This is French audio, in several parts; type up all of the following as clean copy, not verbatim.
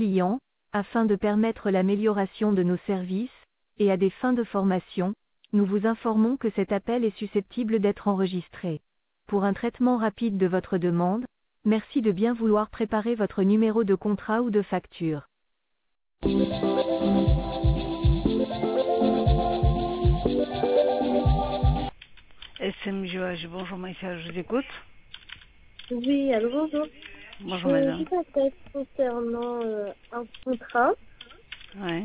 clients, afin de permettre l'amélioration de nos services, et à des fins de formation, nous vous informons que cet appel est susceptible d'être enregistré. Pour un traitement rapide de votre demande, merci de bien vouloir préparer votre numéro de contrat ou de facture. SMGH, bonjour Maïssa, je vous écoute. Oui, allô, bonjour. Bonjour madame. Je vous appelle concernant un contrat. Ouais.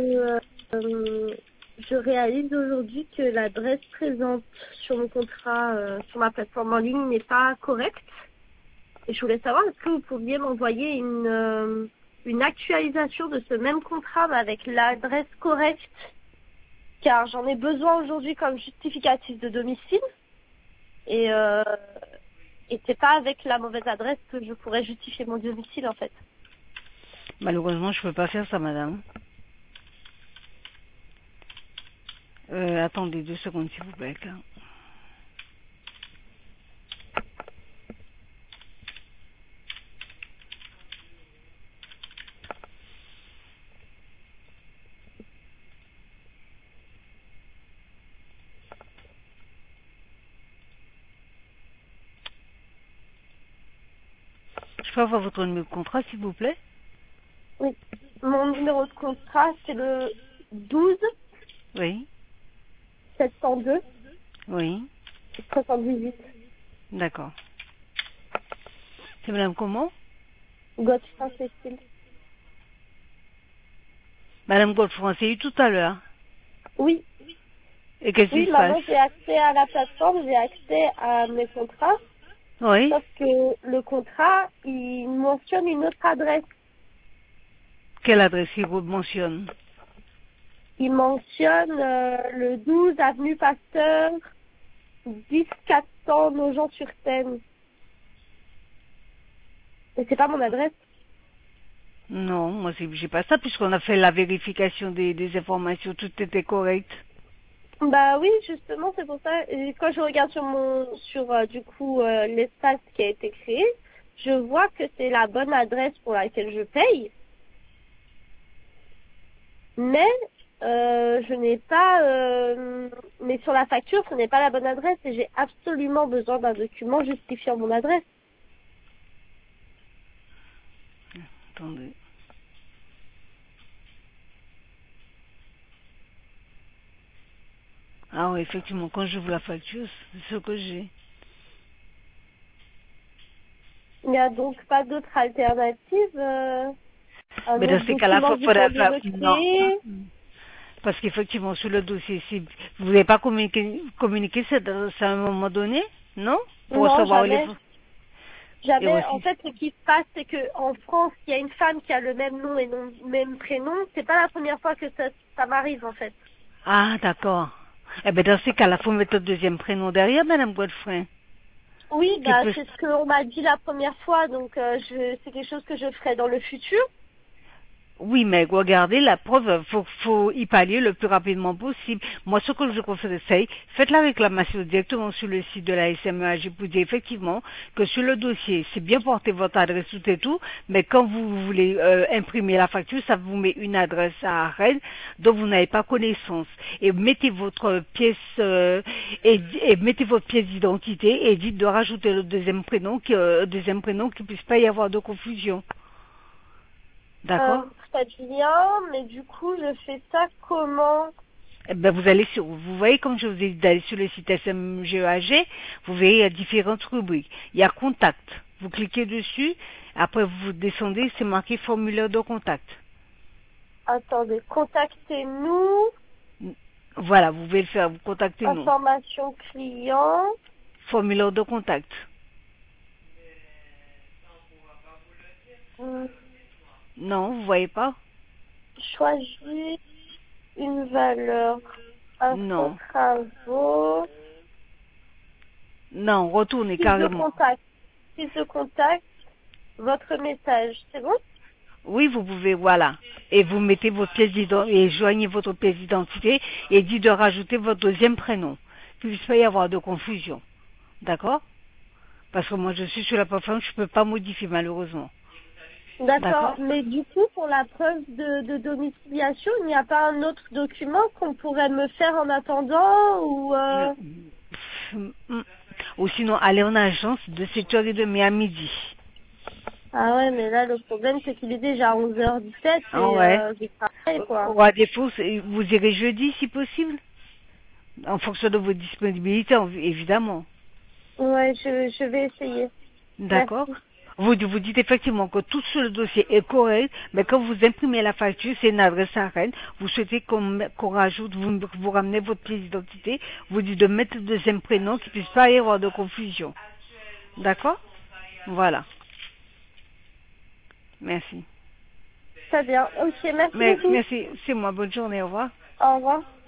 Je réalise aujourd'hui que l'adresse présente sur mon contrat, sur ma plateforme en ligne, n'est pas correcte. Et je voulais savoir, est-ce que vous pourriez m'envoyer une actualisation de ce même contrat, mais avec l'adresse correcte, car j'en ai besoin aujourd'hui comme justificatif de domicile. Et c'est pas avec la mauvaise adresse que je pourrais justifier mon domicile, en fait. Malheureusement, je peux pas faire ça, madame. Attendez 2 secondes, s'il vous plaît. Là. Je peux avoir votre numéro de contrat, s'il vous plaît? Oui. Mon numéro de contrat, c'est le 12 Oui. 702 Oui. 78. D'accord. C'est madame comment? Godefroy Cécile. Madame Godefroy, c'est eu tout à l'heure. Oui. Et qu'est-ce qui Oui, se maintenant passe? j'ai accès à la plateforme, j'ai accès à mes contrats. Oui. Sauf que le contrat, il mentionne une autre adresse. Quelle adresse il vous mentionne? Il mentionne le 12 avenue Pasteur, 10 400 Nogent-sur-Seine. Et c'est pas mon adresse. Non, moi j'ai pas ça, puisqu'on a fait la vérification des informations, tout était correct. Bah oui, justement, c'est pour ça. Et quand je regarde sur l'espace qui a été créé, je vois que c'est la bonne adresse pour laquelle je paye. Mais je n'ai pas, mais sur la facture, ce n'est pas la bonne adresse et j'ai absolument besoin d'un document justifiant mon adresse. Attendez. Ah oui, effectivement, quand j'ouvre la facture, c'est ce que j'ai. Il n'y a donc pas d'autre alternative, un Mais dans autre ces cas-là, document que vous faudra pourriez faire... me Non. créer. Parce qu'effectivement, sur le dossier, si vous n'avez pas communiqué ça à un moment donné, non? Pour Non, recevoir les... jamais. Et Jamais. En aussi... fait, ce qui se passe, c'est que en France, il y a une femme qui a le même nom et le même prénom. C'est pas la première fois que ça m'arrive, en fait. Ah, d'accord. Eh bien, dans ces cas-là, il faut mettre le deuxième prénom derrière, Madame Godefroy. Oui, Qui bah peut... c'est ce qu'on m'a dit la première fois, donc c'est quelque chose que je ferai dans le futur. Oui, mais regardez, la preuve, faut y pallier le plus rapidement possible. Moi, ce que je conseille, faites la réclamation directement sur le site de la SMEAG pour dire effectivement que sur le dossier, c'est bien porter votre adresse tout et tout, mais quand vous voulez imprimer la facture, ça vous met une adresse à Rennes dont vous n'avez pas connaissance. Et mettez votre pièce et mettez votre pièce d'identité et dites de rajouter le deuxième prénom, qu'il puisse pas y avoir de confusion. D'accord? Très bien, mais du coup, je fais ça comment? Eh ben, vous voyez, comme je vous ai dit d'aller sur le site SMGEAG, vous verrez, il y a différentes rubriques. Il y a contact. Vous cliquez dessus, après vous descendez, c'est marqué formulaire de contact. Attendez, contactez-nous, Voilà, vous pouvez le faire, vous contactez nous. information client. Formulaire de contact. Hmm, Non, vous voyez pas? Choisir une valeur. Info Non. travaux. Non, retournez Prise de carrément. contact. Prise de contact. Votre message, c'est bon? Oui, vous pouvez, voilà. Et vous mettez votre pièce d'identité, et joignez votre pièce d'identité et dites de rajouter votre deuxième prénom. Qu'il ne puisse pas y avoir de confusion. D'accord? Parce que moi, je suis sur la plateforme, je ne peux pas modifier, malheureusement. D'accord, D'accord. mais du coup, pour la preuve de domiciliation, il n'y a pas un autre document qu'on pourrait me faire en attendant ou Ou sinon, aller en agence de 7h30 à midi. Ah ouais, mais là, le problème, c'est qu'il est déjà 11h17 et Ah ouais. j'ai travaillé, quoi. Ou à défaut, vous irez jeudi si possible, en fonction de vos disponibilités, évidemment. Ouais, je vais essayer. D'accord. Merci. Vous dites effectivement que tout sur le dossier est correct, mais quand vous imprimez la facture, c'est une adresse à Rennes. Vous souhaitez qu'on rajoute, vous ramenez votre pièce d'identité, vous dites de mettre le deuxième prénom, qu'il ne puisse pas y avoir de confusion. D'accord. Voilà. Merci. Très bien. Ok, merci beaucoup. Merci. C'est moi. Bonne journée. Au revoir. Au revoir.